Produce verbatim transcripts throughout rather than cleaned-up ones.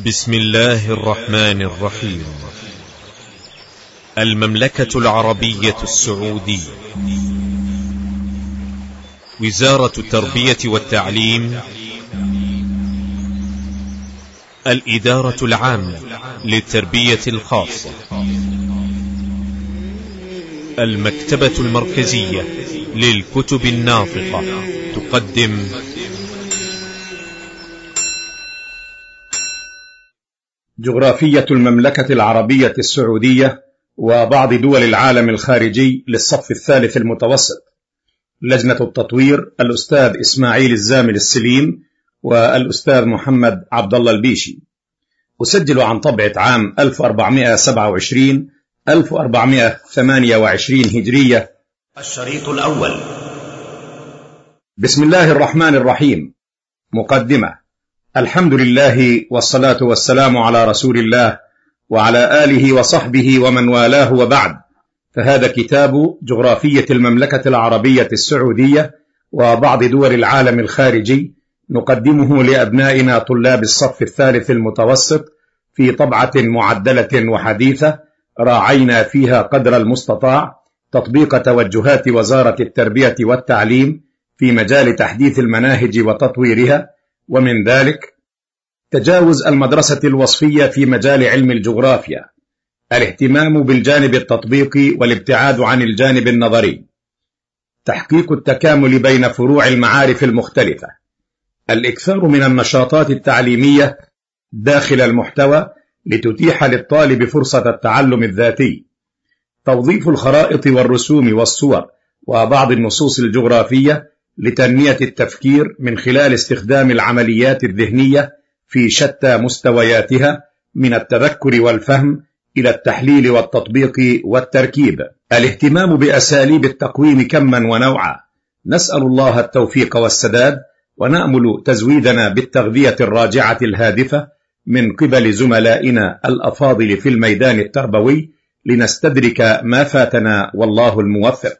بسم الله الرحمن الرحيم. المملكة العربية السعودية، وزارة التربية والتعليم، الإدارة العامة للتربية الخاصة، المكتبة المركزية للكتب الناطقة تقدم جغرافية المملكة العربية السعودية وبعض دول العالم الخارجي للصف الثالث المتوسط. لجنة التطوير الأستاذ إسماعيل الزامل السليم والأستاذ محمد عبد الله البيشي. أسجل عن طبعة عام ألف وأربعمائة وسبعة وعشرين ألف وأربعمائة وثمانية وعشرين هجرية. الشريط الأول. بسم الله الرحمن الرحيم. مقدمة. الحمد لله والصلاة والسلام على رسول الله وعلى آله وصحبه ومن والاه، وبعد، فهذا كتاب جغرافية المملكة العربية السعودية وبعض دول العالم الخارجي، نقدمه لأبنائنا طلاب الصف الثالث المتوسط في طبعة معدلة وحديثة، راعينا فيها قدر المستطاع تطبيق توجهات وزارة التربية والتعليم في مجال تحديث المناهج وتطويرها، ومن ذلك تجاوز المدرسة الوصفية في مجال علم الجغرافيا، الاهتمام بالجانب التطبيقي والابتعاد عن الجانب النظري، تحقيق التكامل بين فروع المعارف المختلفة، الإكثار من النشاطات التعليمية داخل المحتوى لتتيح للطالب فرصة التعلم الذاتي، توظيف الخرائط والرسوم والصور وبعض النصوص الجغرافية لتنمية التفكير من خلال استخدام العمليات الذهنية في شتى مستوياتها، من التذكر والفهم إلى التحليل والتطبيق والتركيب، الاهتمام بأساليب التقويم كما ونوعا. نسأل الله التوفيق والسداد، ونأمل تزويدنا بالتغذية الراجعة الهادفة من قبل زملائنا الأفاضل في الميدان التربوي لنستدرك ما فاتنا، والله الموفق.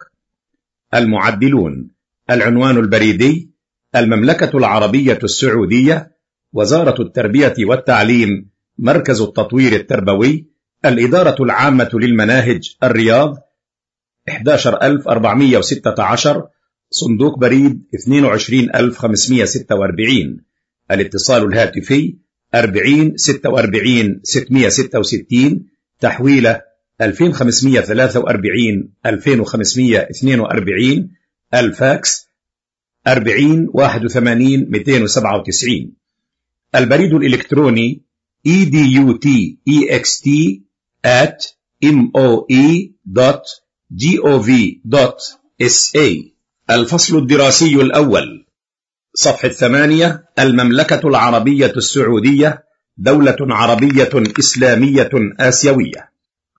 المعدلون. العنوان البريدي: المملكة العربية السعودية، وزارة التربية والتعليم، مركز التطوير التربوي، الإدارة العامة للمناهج، الرياض، أحد عشر ألف وأربعمائة وستة عشر، صندوق بريد اثنين وعشرين ألف وخمسمائة وستة وأربعين. الاتصال الهاتفي أربعين ستة وأربعين ستمائة وستة وستين، تحويلة ألفين وخمسمائة وثلاثة وأربعين ألفين وخمسمائة واثنين وأربعين، الفاكس أربعين واحد وثمانين مئتين وسبعة وتسعين. البريد الإلكتروني إي دي يو تي إي إكس تي آت إم أو إي دوت جي أو في دوت إس إيه. الفصل الدراسي الأول، صفحة ثمانية. المملكة العربية السعودية دولة عربية إسلامية آسيوية.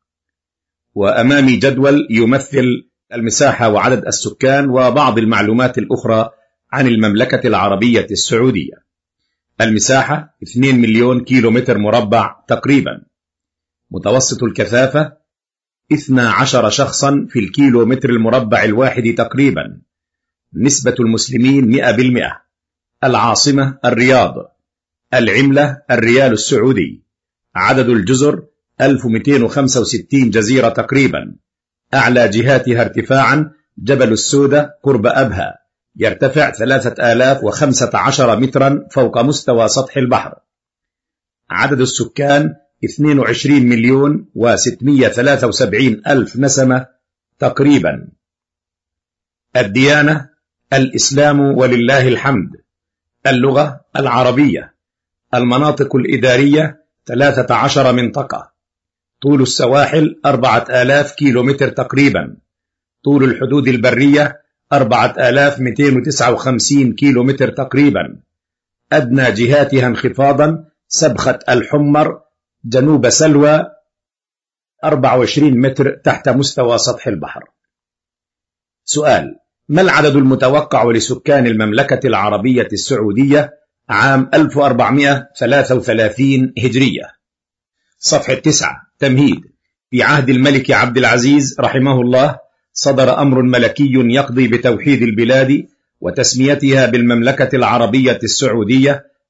وأمامي جدول يمثل المساحة وعدد السكان وبعض المعلومات الأخرى عن المملكة العربية السعودية. المساحة اثنين مليون كيلومتر مربع تقريبا. متوسط الكثافة اثني عشر شخصا في الكيلومتر المربع الواحد تقريبا. نسبة المسلمين مئة بالمئة. العاصمة الرياض. العملة الريال السعودي. عدد الجزر ألف ومئتين وخمسة وستين جزيرة تقريبا. أعلى جهاتها ارتفاعا جبل السودة قرب أبها، يرتفع ثلاثة آلاف وخمسة عشر مترا فوق مستوى سطح البحر. عدد السكان اثنين وعشرين مليون وستمائة وثلاثة وسبعين ألف نسمة تقريبا. الديانة الإسلام ولله الحمد. اللغة العربية. المناطق الإدارية ثلاثة عشر منطقة. طول السواحل أربعة آلاف كيلومتر تقريبا. طول الحدود البرية أربعة آلاف ومئتين وتسعة وخمسين كيلومتر تقريبا. أدنى جهاتها انخفاضا سبخة الحمر جنوب سلوى أربعة وعشرين متر تحت مستوى سطح البحر. سؤال: ما العدد المتوقع لسكان المملكة العربية السعودية عام ألف وأربعمائة وثلاثة وثلاثين هجرية؟ صفحة تسعة. تمهيد. في عهد الملك عبد العزيز رحمه الله صدر أمر ملكي يقضي بتوحيد البلاد وتسميتها بالمملكة العربية السعودية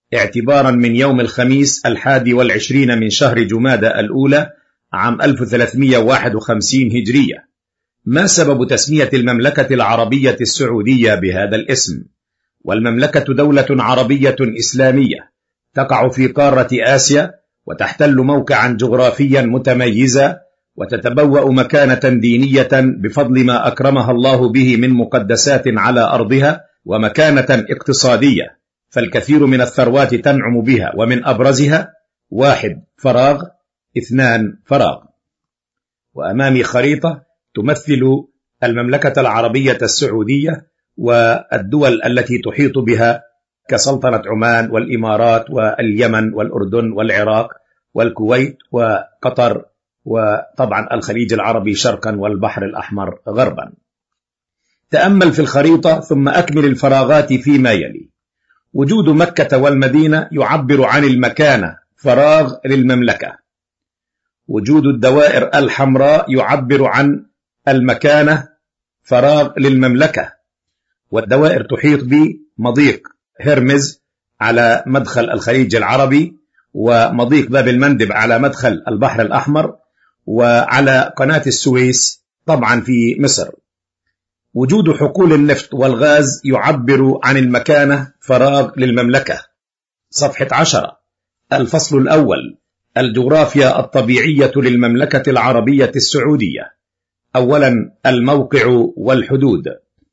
اعتبارا من يوم الخميس الحادي والعشرين من شهر جمادى الأولى عام ألف وثلاثمائة وواحد وخمسين هجرية. ما سبب تسمية المملكة العربية السعودية بهذا الاسم؟ والمملكة دولة عربية إسلامية تقع في قارة آسيا، وتحتل موقعا جغرافيا متميزا، وتتبوأ مكانة دينية بفضل ما أكرمها الله به من مقدسات على أرضها، ومكانة اقتصادية، فالكثير من الثروات تنعم بها، ومن أبرزها: واحد فراغ، اثنان فراغ. وأمامي خريطة تمثل المملكة العربية السعودية والدول التي تحيط بها كسلطنة عمان والإمارات واليمن والأردن والعراق والكويت وقطر، وطبعا الخليج العربي شرقا والبحر الأحمر غربا. تأمل في الخريطة ثم أكمل الفراغات فيما يلي. وجود مكة والمدينة يعبر عن المكانة، فراغ للمملكة. وجود الدوائر الحمراء يعبر عن المكانة، فراغ للمملكة. والدوائر تحيط بمضيق هرمز على مدخل الخليج العربي، ومضيق باب المندب على مدخل البحر الأحمر، وعلى قناة السويس طبعا في مصر. وجود حقول النفط والغاز يعبر عن المكانة، فراغ للمملكة. صفحة عشرة، الفصل الأول: الجغرافيا الطبيعية للمملكة العربية السعودية. أولا، الموقع والحدود.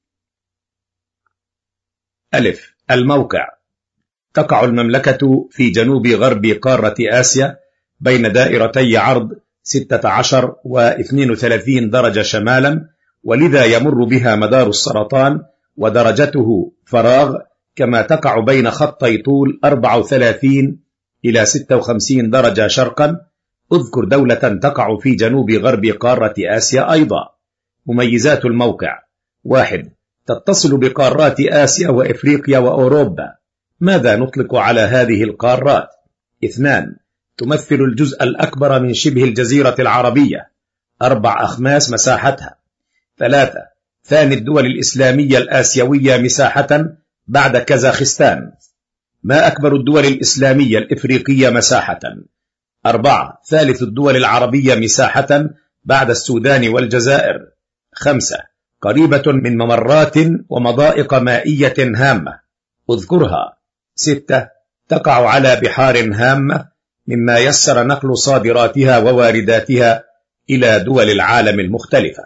ألف، الموقع. تقع المملكة في جنوب غرب قارة آسيا بين دائرتي عرض ستة عشر واثنين وثلاثين درجة شمالا، ولذا يمر بها مدار السرطان ودرجته فراغ، كما تقع بين خطي طول أربعة وثلاثين إلى ستة وخمسين درجة شرقا. اذكر دولة تقع في جنوب غرب قارة آسيا أيضا. مميزات الموقع: واحد، تتصل بقارات آسيا وإفريقيا وأوروبا. ماذا نطلق على هذه القارات؟ اثنان، تمثل الجزء الأكبر من شبه الجزيرة العربية، أربع أخماس مساحتها. ثلاثة، ثاني الدول الإسلامية الآسيوية مساحة بعد كازاخستان. ما أكبر الدول الإسلامية الإفريقية مساحة؟ أربعة، ثالث الدول العربية مساحة بعد السودان والجزائر. خمسة، قريبة من ممرات ومضائق مائية هامة، اذكرها. ستة، تقع على بحار هامة، مما يسر نقل صادراتها ووارداتها إلى دول العالم المختلفة.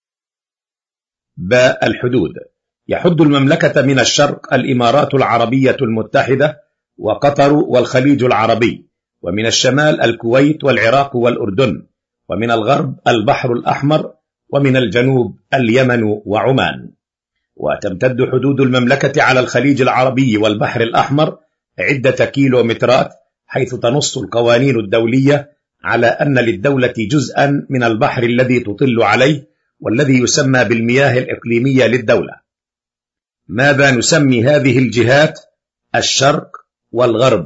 باء، الحدود. يحد المملكة من الشرق الإمارات العربية المتحدة وقطر والخليج العربي، ومن الشمال الكويت والعراق والأردن، ومن الغرب البحر الأحمر، ومن الجنوب اليمن وعمان. وتمتد حدود المملكة على الخليج العربي والبحر الأحمر عدة كيلومترات، حيث تنص القوانين الدولية على أن للدولة جزءا من البحر الذي تطل عليه، والذي يسمى بالمياه الإقليمية للدولة. ماذا نسمي هذه الجهات؟ الشرق والغرب.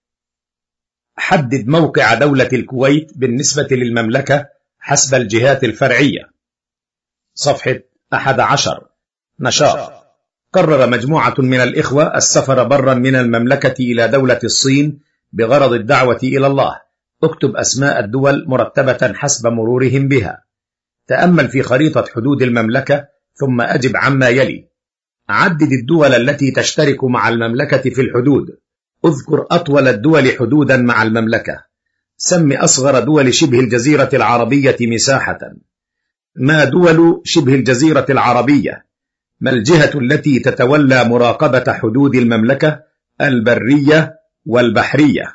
حدد موقع دولة الكويت بالنسبة للمملكة حسب الجهات الفرعية. صفحة أحد عشر، نشاط. قرر مجموعة من الإخوة السفر برا من المملكة إلى دولة الصين بغرض الدعوة إلى الله. اكتب أسماء الدول مرتبة حسب مرورهم بها. تأمل في خريطة حدود المملكة ثم أجب عما يلي. عدد الدول التي تشترك مع المملكة في الحدود. اذكر أطول الدول حدودا مع المملكة. سم أصغر دول شبه الجزيرة العربية مساحة. ما دول شبه الجزيرة العربية؟ ما الجهة التي تتولى مراقبة حدود المملكة؟ البرية والبحرية.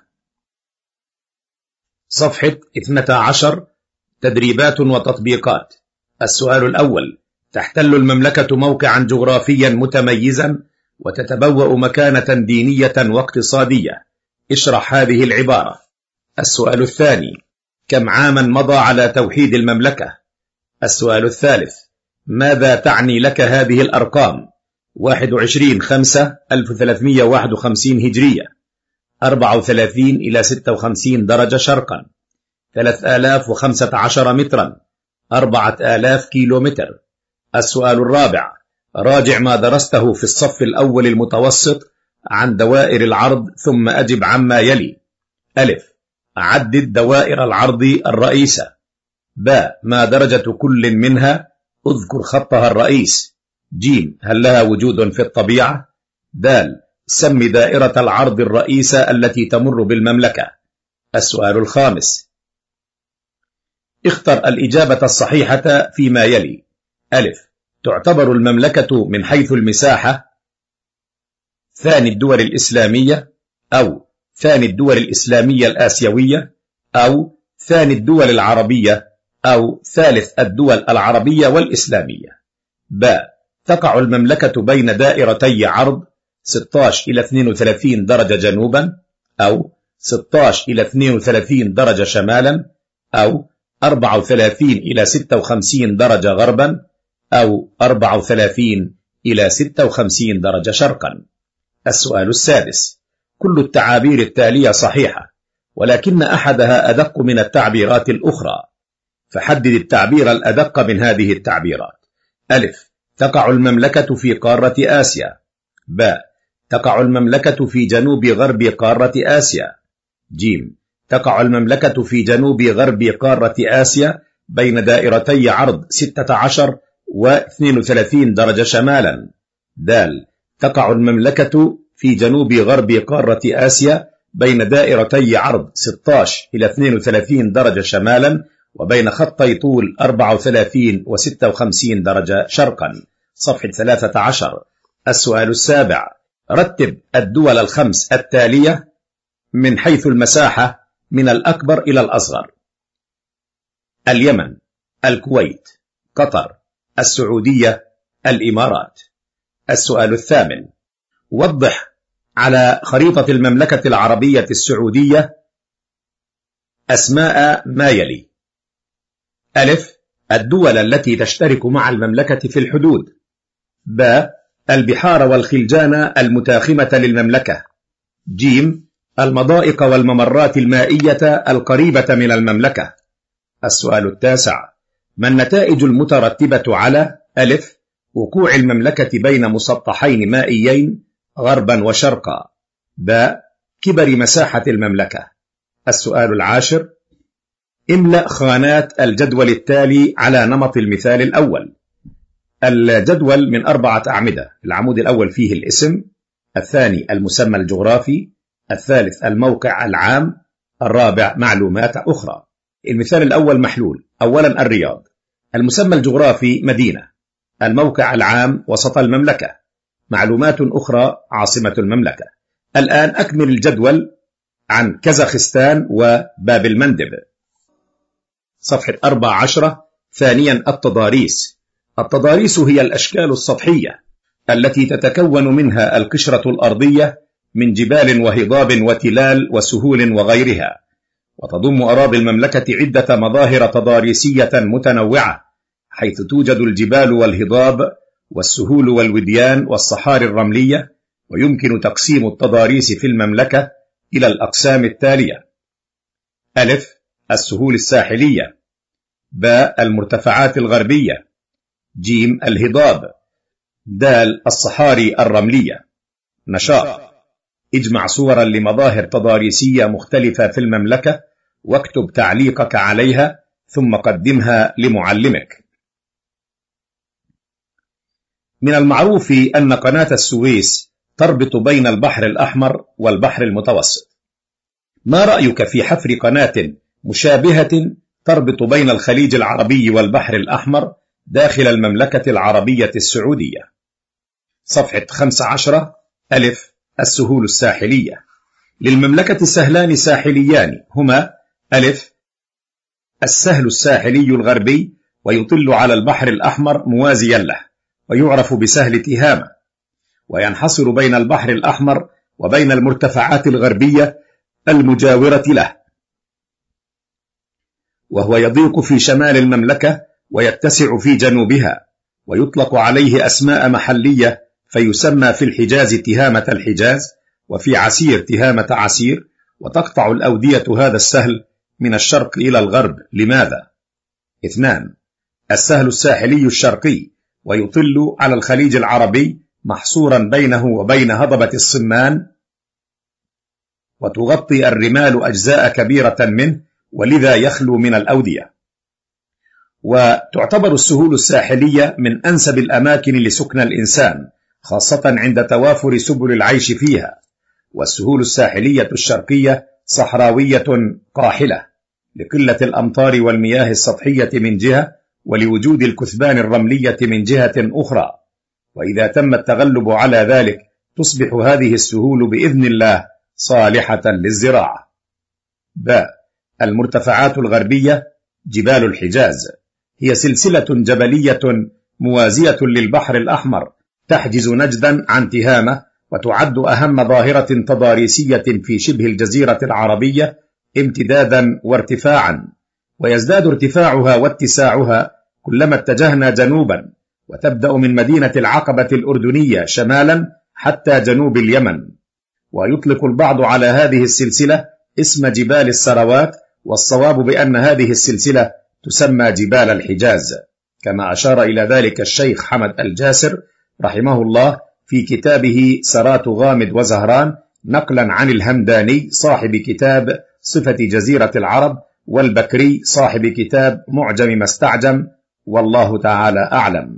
صفحة اثنتا عشر، تدريبات وتطبيقات. السؤال الأول: تحتل المملكة موقعا جغرافيا متميزا وتتبوأ مكانة دينية واقتصادية. اشرح هذه العبارة. السؤال الثاني: كم عاما مضى على توحيد المملكة؟ السؤال الثالث: ماذا تعني لك هذه الأرقام؟ واحد وعشرين خمسة ألف وثلاثمائة وواحد وخمسين هجرية، أربعة وثلاثين إلى ستة وخمسين درجة شرقا، ثلاثة آلاف وخمسة عشر مترا، أربعة آلاف كيلو متر. السؤال الرابع: راجع ما درسته في الصف الأول المتوسط عن دوائر العرض ثم أجب عما يلي. ألف، عدد دوائر العرض الرئيسة. ب، ما درجة كل منها؟ اذكر خطها الرئيس. ج، هل لها وجود في الطبيعة؟ د، سم دائرة العرض الرئيسة التي تمر بالمملكة. السؤال الخامس، اختر الإجابة الصحيحة فيما يلي. ألف، تعتبر المملكة من حيث المساحة ثاني الدول الإسلامية، أو ثاني الدول الإسلامية الآسيوية، أو ثاني الدول العربية، أو ثالث الدول العربية والإسلامية. ب، تقع المملكة بين دائرتي عرض ستة عشر إلى اثنين وثلاثين درجة جنوبا، أو ستة عشر إلى اثنين وثلاثين درجة شمالا، أو أربعة وثلاثين إلى ستة وخمسين درجة غربا، أو أربعة وثلاثين إلى ستة وخمسين درجة شرقا. السؤال السادس، كل التعابير التالية صحيحة، ولكن أحدها أدق من التعبيرات الأخرى، فحدد التعبير الأدق من هذه التعبيرات. ألف، تقع المملكة في قارة آسيا. ب، تقع المملكة في جنوب غرب قارة آسيا. ج، تقع المملكة في جنوب غرب قارة آسيا بين دائرتي عرض ستة عشر و اثنين وثلاثين درجة شمالا. د، تقع المملكة في جنوب غرب قارة آسيا بين دائرتي عرض ستة عشر إلى اثنين وثلاثين درجة شمالا، وبين خطي طول أربعة وثلاثين و ستة وخمسين درجة شرقا. صفحة ثلاثة عشر. السؤال السابع، رتب الدول الخمس التالية من حيث المساحة من الأكبر إلى الأصغر. اليمن، الكويت، قطر، السعودية، الإمارات. السؤال الثامن، وضح على خريطة المملكة العربية السعودية أسماء ما يلي. ألف، الدول التي تشترك مع المملكة في الحدود. ب، البحار والخلجان المتاخمة للمملكة. ج، المضائق والممرات المائية القريبة من المملكة. السؤال التاسع، ما النتائج المترتبة على ألف، وقوع المملكة بين مسطحين مائيين غربا وشرقا. ب، كبر مساحة المملكة. السؤال العاشر، املأ خانات الجدول التالي على نمط المثال الأول. الجدول من أربعة أعمدة، العمود الأول فيه الاسم، الثاني المسمى الجغرافي، الثالث الموقع العام، الرابع معلومات أخرى. المثال الأول محلول. أولا الرياض، المسمى الجغرافي مدينة، الموقع العام وسط المملكة، معلومات أخرى عاصمة المملكة. الآن أكمل الجدول عن كازاخستان وباب المندب. صفحة أربعة عشر. ثانيا التضاريس. التضاريس هي الأشكال السطحية التي تتكون منها القشرة الأرضية من جبال وهضاب وتلال وسهول وغيرها، وتضم أراضي المملكة عدة مظاهر تضاريسية متنوعة، حيث توجد الجبال والهضاب والسهول والوديان والصحاري الرملية. ويمكن تقسيم التضاريس في المملكة إلى الأقسام التالية: ألف، السهول الساحلية. ب، المرتفعات الغربية. ج، الهضاب. د، الصحاري الرملية. نشاط: اجمع صورا لمظاهر تضاريسية مختلفة في المملكة واكتب تعليقك عليها ثم قدمها لمعلمك. من المعروف أن قناة السويس تربط بين البحر الأحمر والبحر المتوسط. ما رأيك في حفر قناة مشابهة تربط بين الخليج العربي والبحر الأحمر داخل المملكة العربية السعودية؟ صفحة خمسة عشر. ألف، السهول الساحلية. للمملكة سهلان ساحليان هما: ألف، السهل الساحلي الغربي ويطل على البحر الأحمر موازيا له ويعرف بسهل تهامة، وينحصر بين البحر الأحمر وبين المرتفعات الغربية المجاورة له، وهو يضيق في شمال المملكة ويتسع في جنوبها، ويطلق عليه أسماء محلية، فيسمى في الحجاز تهامة الحجاز، وفي عسير تهامة عسير. وتقطع الأودية هذا السهل من الشرق إلى الغرب. لماذا؟ اثنان، السهل الساحلي الشرقي ويطل على الخليج العربي محصورا بينه وبين هضبة الصمان، وتغطي الرمال أجزاء كبيرة منه، ولذا يخلو من الأودية. وتعتبر السهول الساحلية من أنسب الأماكن لسكن الإنسان، خاصة عند توافر سبل العيش فيها. والسهول الساحلية الشرقية صحراوية قاحلة لقلة الأمطار والمياه السطحية من جهة، ولوجود الكثبان الرملية من جهة أخرى. وإذا تم التغلب على ذلك تصبح هذه السهول بإذن الله صالحة للزراعة. باء المرتفعات الغربية. جبال الحجاز هي سلسلة جبلية موازية للبحر الأحمر، تحجز نجدا عن تهامة، وتعد أهم ظاهرة تضاريسية في شبه الجزيرة العربية امتدادا وارتفاعا، ويزداد ارتفاعها واتساعها كلما اتجهنا جنوبا، وتبدأ من مدينة العقبة الأردنية شمالا حتى جنوب اليمن. ويطلق البعض على هذه السلسلة اسم جبال السروات، والصواب بأن هذه السلسلة تسمى جبال الحجاز، كما أشار إلى ذلك الشيخ حمد الجاسر رحمه الله في كتابه سرات غامد وزهران، نقلا عن الهمداني صاحب كتاب صفة جزيرة العرب، والبكري صاحب كتاب معجم ما استعجم، والله تعالى أعلم.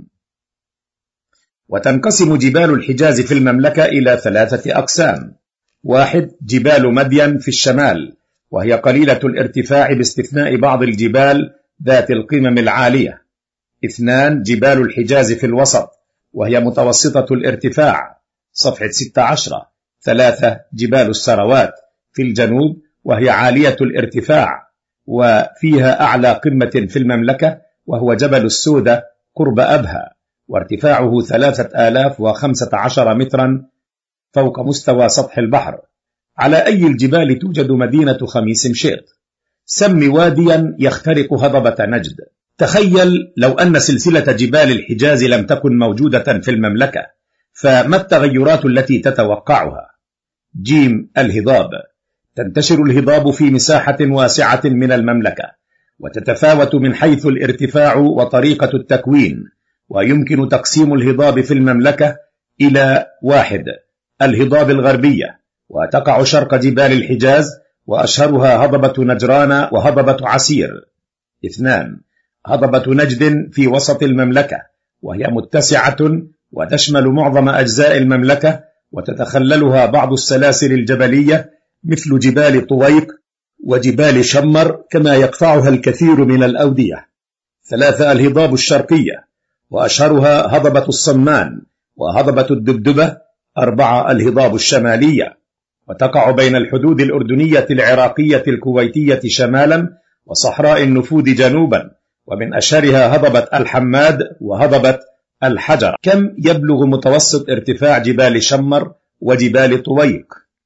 وتنقسم جبال الحجاز في المملكة إلى ثلاثة أقسام: واحد، جبال مدين في الشمال، وهي قليلة الارتفاع باستثناء بعض الجبال ذات القمم العالية. اثنان، جبال الحجاز في الوسط، وهي متوسطة الارتفاع، صفحة ستة عشر. ثلاثة، جبال السروات في الجنوب، وهي عالية الارتفاع، وفيها أعلى قمة في المملكة، وهو جبل السودة قرب أبها، وارتفاعه ثلاثة آلاف وخمسة عشر مترا فوق مستوى سطح البحر. على أي الجبال توجد مدينة خميس مشيط؟ سم واديا يخترق هضبة نجد. تخيل لو أن سلسلة جبال الحجاز لم تكن موجودة في المملكة، فما التغيرات التي تتوقعها؟ جيم، الهضاب. تنتشر الهضاب في مساحة واسعة من المملكة، وتتفاوت من حيث الارتفاع وطريقة التكوين. ويمكن تقسيم الهضاب في المملكة إلى: واحد، الهضاب الغربية، وتقع شرق جبال الحجاز، وأشهرها هضبة نجران وهضبة عسير. اثنان، هضبة نجد في وسط المملكة، وهي متسعة وتشمل معظم أجزاء المملكة، وتتخللها بعض السلاسل الجبلية مثل جبال طويق وجبال شمر، كما يقطعها الكثير من الأودية. ثلاثة، الهضاب الشرقية، وأشهرها هضبة الصمان وهضبة الدبدبة. أربعة، الهضاب الشمالية، وتقع بين الحدود الأردنية العراقية الكويتية شمالا وصحراء النفود جنوبا، ومن أشهرها هضبة الحماد وهضبة الحجر. كم يبلغ متوسط ارتفاع جبال شمر وجبال طويق؟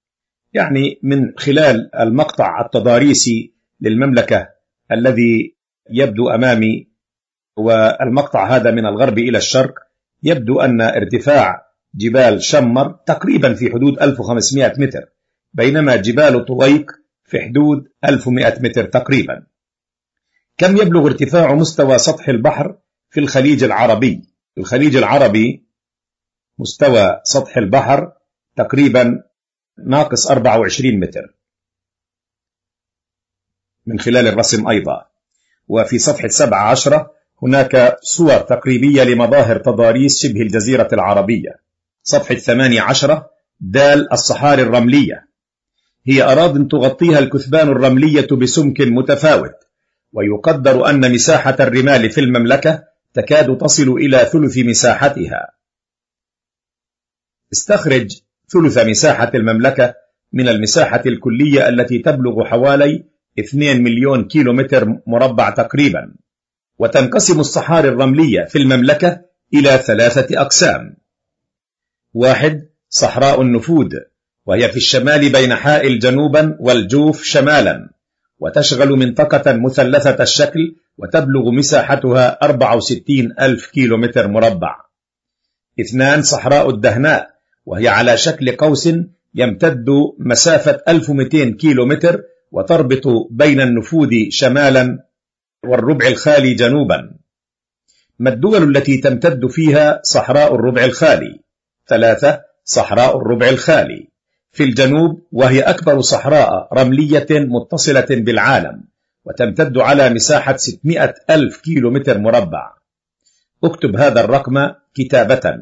يعني من خلال المقطع التضاريسي للمملكة الذي يبدو أمامي، والمقطع هذا من الغرب إلى الشرق، يبدو أن ارتفاع جبال شمر تقريبا في حدود ألف وخمسمائة متر، بينما جبال طويق في حدود ألف ومائة متر تقريبا. كم يبلغ ارتفاع مستوى سطح البحر في الخليج العربي؟ في الخليج العربي مستوى سطح البحر تقريبا ناقص أربعة وعشرين متر من خلال الرسم أيضا. وفي صفحة سبعة عشر هناك صور تقريبية لمظاهر تضاريس شبه الجزيرة العربية. صفحة ثمانية عشر، دال الصحاري الرملية، هي أراضٍ تغطيها الكثبان الرملية بسمك متفاوت، ويقدر أن مساحة الرمال في المملكة تكاد تصل إلى ثلث مساحتها. استخرج ثلث مساحة المملكة من المساحة الكلية التي تبلغ حوالي اثنين مليون كيلومتر مربع تقريبا. وتنقسم الصحاري الرملية في المملكة إلى ثلاثة أقسام: واحد، صحراء النفود، وهي في الشمال بين حائل جنوبا والجوف شمالا، وتشغل منطقة مثلثة الشكل، وتبلغ مساحتها أربعة وستين ألف كيلومتر مربع. اثنان، صحراء الدهناء، وهي على شكل قوس يمتد مسافة ألف ومئتين كيلومتر، وتربط بين النفود شمالا والربع الخالي جنوبا. ما الدول التي تمتد فيها صحراء الربع الخالي؟ ثلاثة. صحراء الربع الخالي في الجنوب، وهي أكبر صحراء رملية متصلة بالعالم، وتمتد على مساحة ستمائة ألف كيلو متر مربع. اكتب هذا الرقم كتابة.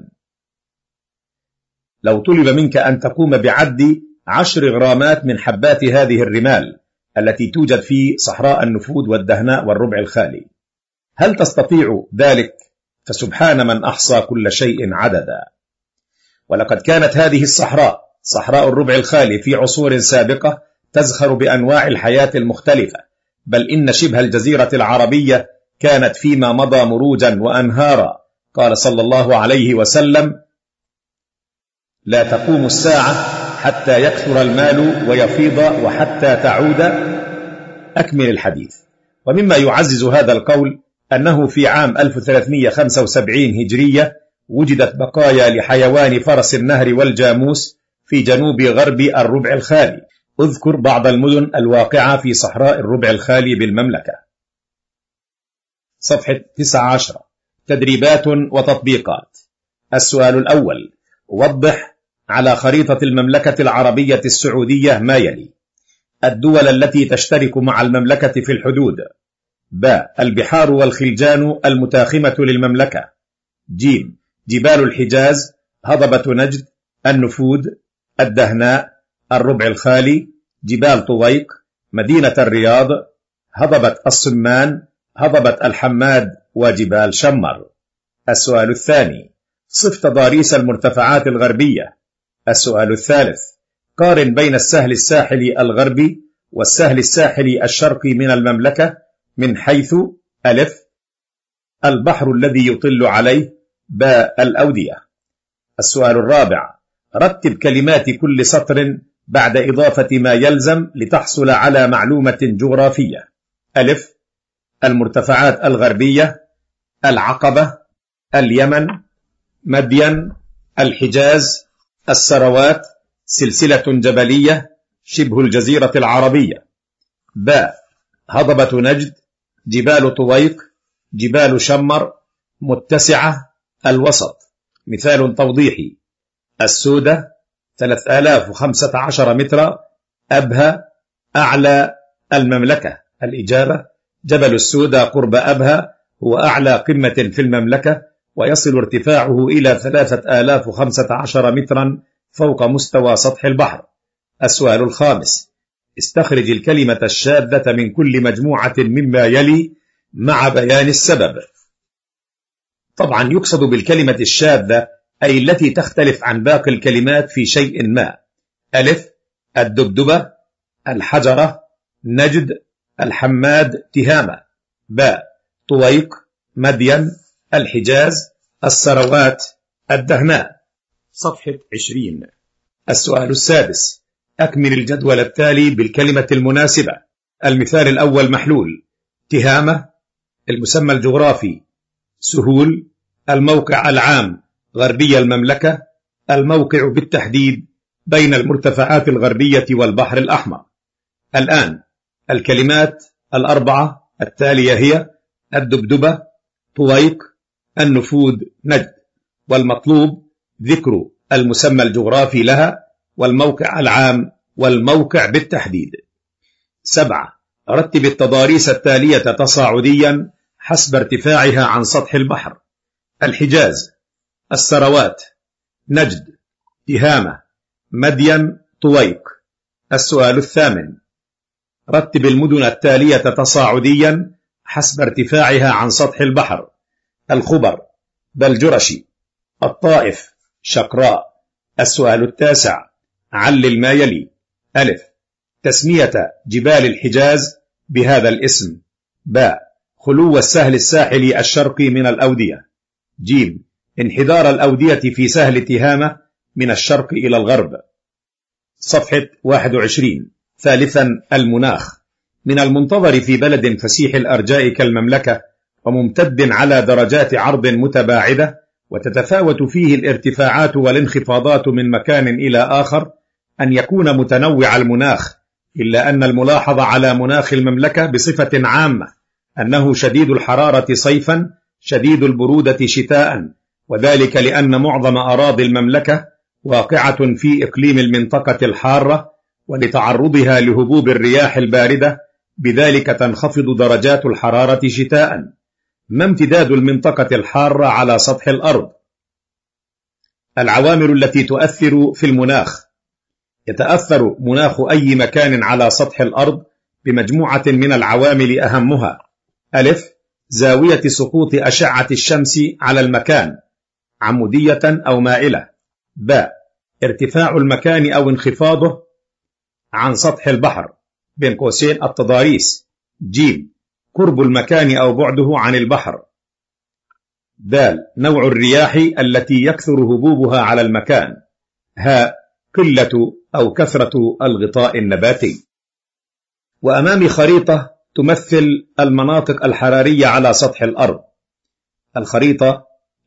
لو طلب منك أن تقوم بعد عشر غرامات من حبات هذه الرمال التي توجد في صحراء النفود والدهناء والربع الخالي، هل تستطيع ذلك؟ فسبحان من أحصى كل شيء عددا. ولقد كانت هذه الصحراء، صحراء الربع الخالي، في عصور سابقة تزخر بأنواع الحياة المختلفة، بل إن شبه الجزيرة العربية كانت فيما مضى مروجا وأنهارا. قال صلى الله عليه وسلم: لا تقوم الساعة حتى يكثر المال ويفيض وحتى تعود. أكمل الحديث. ومما يعزز هذا القول أنه في عام ألف وثلاثمائة وخمسة وسبعين هجرية وجدت بقايا لحيوان فرس النهر والجاموس في جنوب غرب الربع الخالي. اذكر بعض المدن الواقعة في صحراء الربع الخالي بالمملكة. صفحة تسعة عشر. تدريبات وتطبيقات. السؤال الأول: وضح على خريطة المملكة العربية السعودية ما يلي: الدول التي تشترك مع المملكة في الحدود. ب. البحار والخلجان المتاخمة للمملكة. ج. جبال الحجاز، هضبة نجد، النفود، الدهناء، الربع الخالي، جبال طويق، مدينة الرياض، هضبة الصمان، هضبة الحماد، وجبال شمر. السؤال الثاني: صف تضاريس المرتفعات الغربية. السؤال الثالث: قارن بين السهل الساحلي الغربي والسهل الساحلي الشرقي من المملكة من حيث: ألف. البحر الذي يطل عليه. ب. الأودية. السؤال الرابع: رتب كلمات كل سطر بعد إضافة ما يلزم لتحصل على معلومة جغرافية. ألف. المرتفعات الغربية، العقبة، اليمن، مدين، الحجاز، السروات، سلسلة جبلية، شبه الجزيرة العربية. ب. هضبة نجد، جبال طويق، جبال شمر، متسعة، الوسط. مثال توضيحي: السودة ثلاثة آلاف وخمسة عشر مترا، أبها أعلى المملكة. الإجابة: جبل السودة قرب أبها هو أعلى قمة في المملكة، ويصل ارتفاعه إلى ثلاثة آلاف وخمسة عشر مترا فوق مستوى سطح البحر. السؤال الخامس: استخرج الكلمة الشاذة من كل مجموعة مما يلي مع بيان السبب. طبعا يقصد بالكلمة الشاذة أي التي تختلف عن باقي الكلمات في شيء ما. ألف. الدبدبة، الحجرة، نجد، الحماد، تهامة. ب. طويق، مدين، الحجاز، السروات، الدهناء. صفحة عشرين. السؤال السادس: أكمل الجدول التالي بالكلمة المناسبة. المثال الأول محلول: تهامة. المسمى الجغرافي: سهول. الموقع العام: غربي المملكة. الموقع بالتحديد: بين المرتفعات الغربية والبحر الأحمر. الآن الكلمات الأربعة التالية هي: الدبدبة، طويق، النفود، نجد. والمطلوب ذكر المسمى الجغرافي لها والموقع العام والموقع بالتحديد. سبعة. رتب التضاريس التالية تصاعديا حسب ارتفاعها عن سطح البحر: الحجاز، السروات، نجد، تهامة، مدين، طويق. السؤال الثامن: رتب المدن التالية تصاعديا حسب ارتفاعها عن سطح البحر: الخبر، بلجرشي، الطائف، شقراء. السؤال التاسع: علل ما يلي. ألف. تسمية جبال الحجاز بهذا الاسم. ب. خلو السهل الساحلي الشرقي من الأودية. ج. انحدار الأودية في سهل تهامة من الشرق إلى الغرب. صفحة واحد وعشرين. ثالثا: المناخ. من المنتظر في بلد فسيح الأرجاء كالمملكة وممتد على درجات عرض متباعدة وتتفاوت فيه الارتفاعات والانخفاضات من مكان إلى آخر أن يكون متنوع المناخ، إلا أن الملاحظ على مناخ المملكة بصفة عامة أنه شديد الحرارة صيفا، شديد البرودة شتاء، وذلك لأن معظم أراضي المملكة واقعة في إقليم المنطقة الحارة، ولتعرضها لهبوب الرياح الباردة بذلك تنخفض درجات الحرارة شتاء. ما امتداد المنطقة الحارة على سطح الأرض؟ العوامل التي تؤثر في المناخ: يتأثر مناخ أي مكان على سطح الأرض بمجموعة من العوامل، أهمها: ألف، زاوية سقوط أشعة الشمس على المكان، عمودية أو مائلة. ب، ارتفاع المكان أو انخفاضه عن سطح البحر، بين قوسين التضاريس. ج، قرب المكان أو بعده عن البحر. د، نوع الرياح التي يكثر هبوبها على المكان. ه، قلة أو كثرة الغطاء النباتي. وأمامي خريطة تمثل المناطق الحرارية على سطح الأرض. الخريطة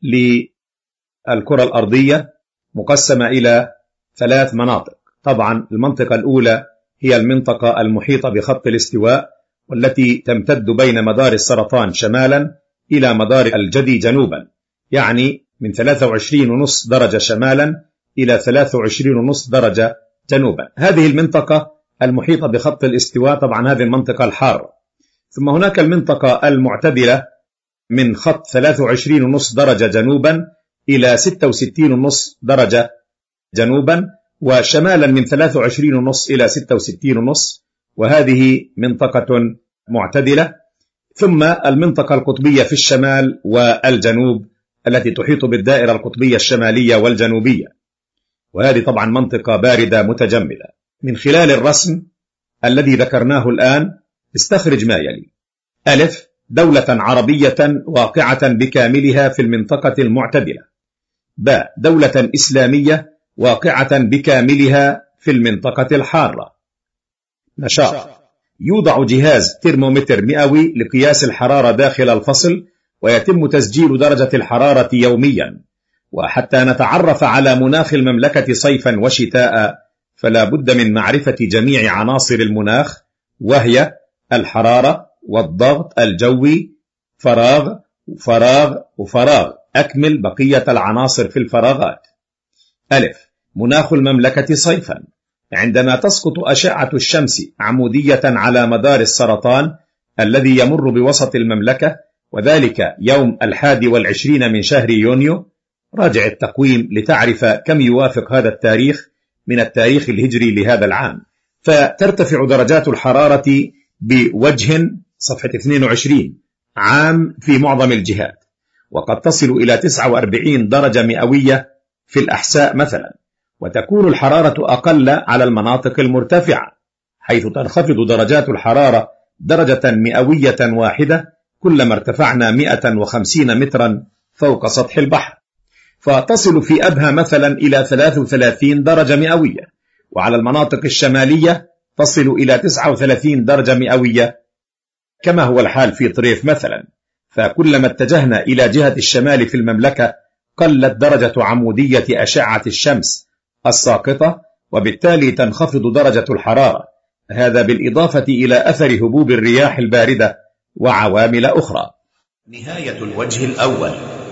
للكرة الأرضية مقسمة إلى ثلاث مناطق. طبعا المنطقة الأولى هي المنطقة المحيطة بخط الاستواء، والتي تمتد بين مدار السرطان شمالا إلى مدار الجدي جنوبا، يعني من ثلاثة وعشرين فاصلة خمسة درجة شمالا إلى ثلاثة وعشرين فاصلة خمسة درجة جنوبا. هذه المنطقة المحيطة بخط الاستواء، طبعا هذه المنطقة الحارة. ثم هناك المنطقة المعتدلة من خط ثلاثة وعشرين فاصلة خمسة درجة جنوبا إلى ستة وستين فاصلة خمسة درجة جنوبا، وشمالا من ثلاثة وعشرين فاصلة خمسة إلى ستة وستين فاصلة خمسة، وهذه منطقة معتدلة. ثم المنطقة القطبية في الشمال والجنوب التي تحيط بالدائرة القطبية الشمالية والجنوبية، وهذه طبعا منطقة باردة متجمدة. من خلال الرسم الذي ذكرناه الآن استخرج ما يلي: ألف، دولة عربية واقعة بكاملها في المنطقة المعتدلة. ب، دولة إسلامية واقعة بكاملها في المنطقة الحارة. نشاط: يوضع جهاز ترمومتر مئوي لقياس الحرارة داخل الفصل، ويتم تسجيل درجة الحرارة يوميا. وحتى نتعرف على مناخ المملكة صيفا وشتاء، فلا بد من معرفة جميع عناصر المناخ، وهي الحرارة والضغط الجوي، فراغ وفراغ وفراغ. أكمل بقية العناصر في الفراغات. ألف، مناخ المملكة صيفا: عندما تسقط أشعة الشمس عمودية على مدار السرطان الذي يمر بوسط المملكة، وذلك يوم الحادي والعشرين من شهر يونيو. راجع التقويم لتعرف كم يوافق هذا التاريخ من التاريخ الهجري لهذا العام. فترتفع درجات الحرارة بوجه، صفحة اثنين وعشرين، عام في معظم الجهات، وقد تصل إلى تسعة وأربعين درجة مئوية في الأحساء مثلا. وتكون الحرارة أقل على المناطق المرتفعة، حيث تنخفض درجات الحرارة درجة مئوية واحدة كلما ارتفعنا مئة وخمسين مترا فوق سطح البحر، فتصل في أبها مثلا إلى ثلاثة وثلاثين درجة مئوية، وعلى المناطق الشمالية تصل إلى تسعة وثلاثين درجة مئوية، كما هو الحال في طريف مثلا. فكلما اتجهنا إلى جهة الشمال في المملكة قلت درجة عمودية أشعة الشمس الساقطة، وبالتالي تنخفض درجة الحرارة. هذا بالإضافة إلى أثر هبوب الرياح الباردة وعوامل أخرى. نهاية الوجه الأول.